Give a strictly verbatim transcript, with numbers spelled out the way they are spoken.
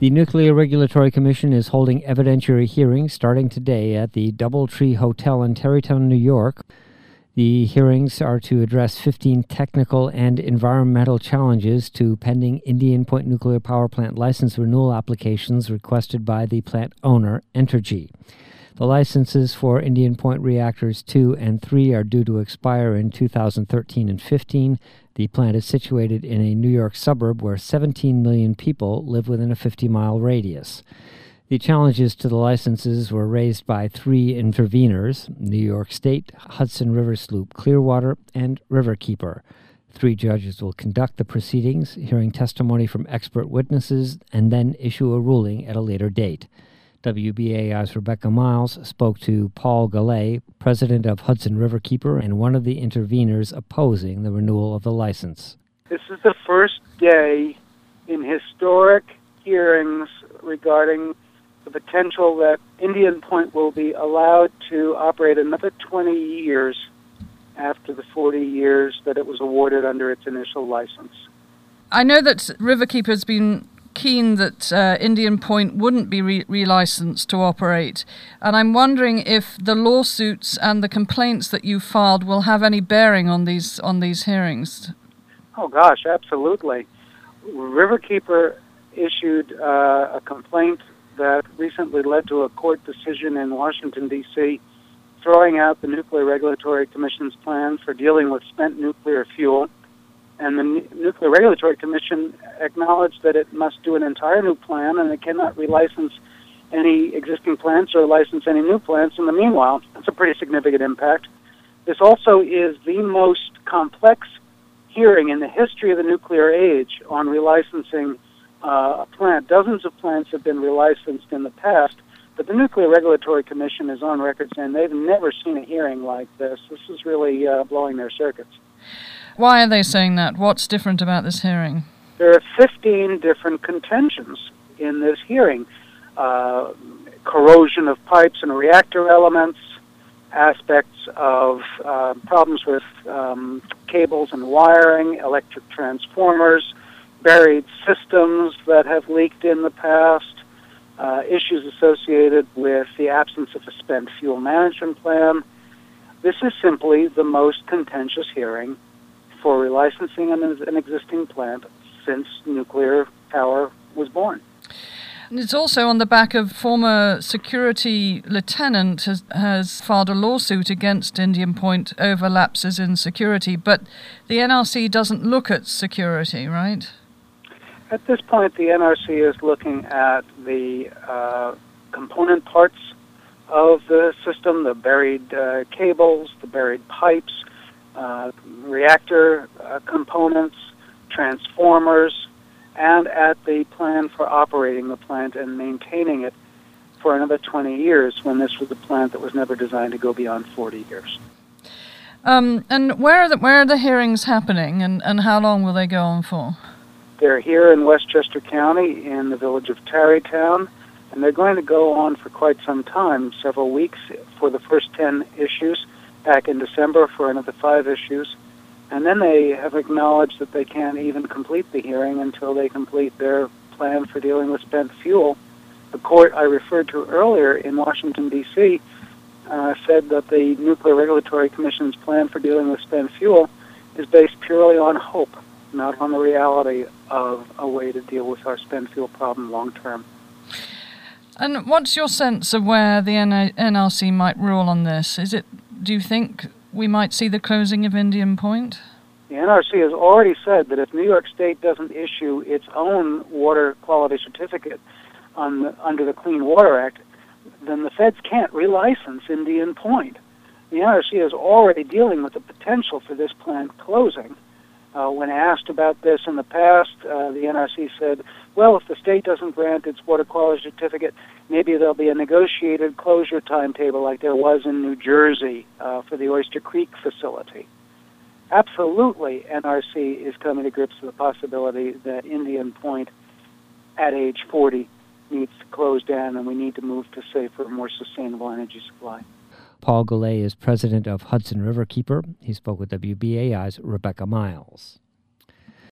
The Nuclear Regulatory Commission is holding evidentiary hearings starting today at the Doubletree Hotel in Tarrytown, New York. The hearings are to address fifteen technical and environmental challenges to pending Indian Point Nuclear Power Plant license renewal applications requested by the plant owner, Entergy. The licenses for Indian Point reactors two and three are due to expire in two thousand thirteen and fifteen. The plant is situated in a New York suburb where seventeen million people live within a fifty-mile radius. The challenges to the licenses were raised by three interveners: New York State, Hudson River Sloop Clearwater, and Riverkeeper. Three judges will conduct the proceedings, hearing testimony from expert witnesses, and then issue a ruling at a later date. W B A I's Rebecca Miles spoke to Paul Gallet, president of Hudson Riverkeeper and one of the interveners opposing the renewal of the license. This is the first day in historic hearings regarding the potential that Indian Point will be allowed to operate another twenty years after the forty years that it was awarded under its initial license. I know that Riverkeeper has been keen that uh, Indian Point wouldn't be re- relicensed to operate, and I'm wondering if the lawsuits and the complaints that you filed will have any bearing on these on these hearings. Oh gosh, absolutely. Riverkeeper issued uh, a complaint that recently led to a court decision in Washington, D C, throwing out the Nuclear Regulatory Commission's plan for dealing with spent nuclear fuel. And the N- Nuclear Regulatory Commission acknowledged that it must do an entire new plan, and it cannot relicense any existing plants or license any new plants in the meanwhile. That's a pretty significant impact. This also is the most complex hearing in the history of the nuclear age on relicensing uh, a plant. Dozens of plants have been relicensed in the past, but the Nuclear Regulatory Commission is on record saying they've never seen a hearing like this. This is really uh, blowing their circuits. Why are they saying that? What's different about this hearing? There are fifteen different contentions in this hearing. Uh, corrosion of pipes and reactor elements, aspects of uh, problems with um, cables and wiring, electric transformers, buried systems that have leaked in the past, uh, issues associated with the absence of a spent fuel management plan. This is simply the most contentious hearing for relicensing an, an existing plant since nuclear power was born. And it's also on the back of former security lieutenant has, has filed a lawsuit against Indian Point over lapses in security, but the N R C doesn't look at security, right? At this point, the N R C is looking at the uh, component parts of the system, the buried uh, cables, the buried pipes, Uh, reactor uh, components, transformers, and at the plan for operating the plant and maintaining it for another twenty years when this was a plant that was never designed to go beyond forty years. Um, and where are the, where are the hearings happening, and, and how long will they go on for? They're here in Westchester County in the village of Tarrytown, and they're going to go on for quite some time, several weeks for the first ten issues, back in December for another five issues, and then they have acknowledged that they can't even complete the hearing until they complete their plan for dealing with spent fuel. The court I referred to earlier in Washington, D C, uh, said that the Nuclear Regulatory Commission's plan for dealing with spent fuel is based purely on hope, not on the reality of a way to deal with our spent fuel problem long term. And what's your sense of where the N R C might rule on this? Is it Do you think we might see the closing of Indian Point? The N R C has already said that if New York State doesn't issue its own water quality certificate on the, under the Clean Water Act, then the feds can't relicense Indian Point. The N R C is already dealing with the potential for this plant closing. Uh, when asked about this in the past, uh, the N R C said, well, if the state doesn't grant its water quality certificate, maybe there'll be a negotiated closure timetable like there was in New Jersey uh, for the Oyster Creek facility. Absolutely, N R C is coming to grips with the possibility that Indian Point, at age forty, needs to close down, and we need to move to safer, more sustainable energy supply. Paul Gallet is president of Hudson Riverkeeper. He spoke with W B A I's Rebecca Miles.